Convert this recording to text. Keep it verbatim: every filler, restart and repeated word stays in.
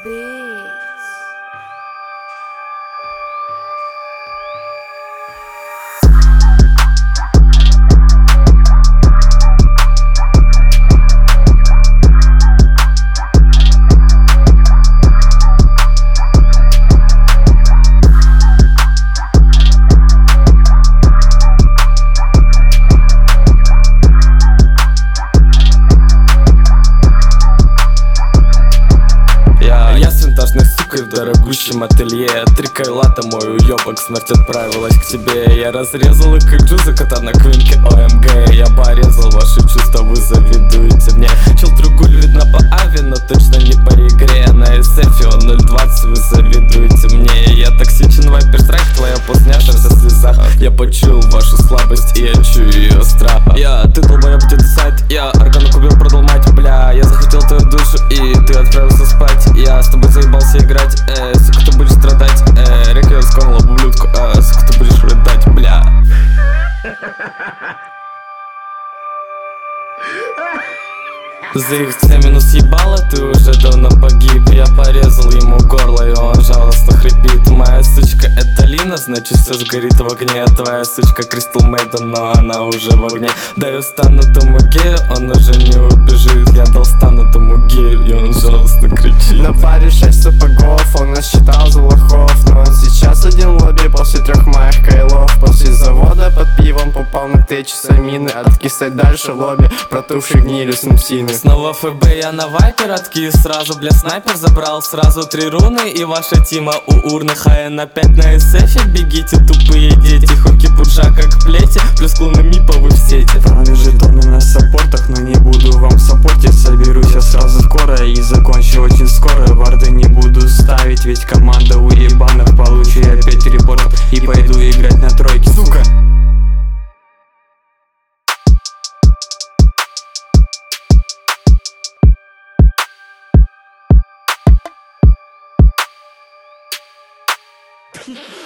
Beats. В дорогущем ателье Три кайлата, мой уёбок, смерть отправилась к тебе. Я разрезал их как джуза кота на квинке ОМГ. Я порезал ваши чувства, вы завидуете мне. Чел другуль видно по ави, но точно не по игре. На эс эф он ноль двадцать, вы завидуете мне. Я токсичен, вайпер страйк, твоя постняша вся в слезах. Я почуял вашу слабость и я чую ее страх. Я, ты долбоёб, где ты сайт? Я органу купил, продал мать, бля. Я захотел твою душу и ты отправился спать. Я с тобой заебался играть. Э, сука, ты будешь страдать. Э, река скормила ублюдку. А, сука, ты будешь рыдать, бля. За их минус ебало, ты уже давно погиб. Я порезал ему горло, и он жалостно хрипит. Моя сучка это Лина, значит все сгорит в огне. Твоя сучка Кристал Мейден, но она уже в огне. Даю стану тому гею, он уже не убежит. Я дал стану тому гею, и он жалостно кричит. На паре шесть сапогов, он насчитал за лохов. Но он сейчас один в лобби после трех моих кайлов. После завода под пивом попал на те часа мины. Откисать дальше в лобби, протухшие гнили снупсины. Снова эф бэ, я на вайпер откис сразу, бля, снайпер забрал сразу три руны. И ваша тима у урны, хн опять на эс эф. Бегите, тупые дети, хуки пуджа как плети. Плюс клоуны мипа вы в сети. Правильно жетоны на саппортах, но не буду вам саппортить. Соберусь я сразу скоро и закончу очень скоро. Варды не буду ставить, ведь команда у ебанов. Получу я пять репортов и пойду играть на тройке, сука. Peace.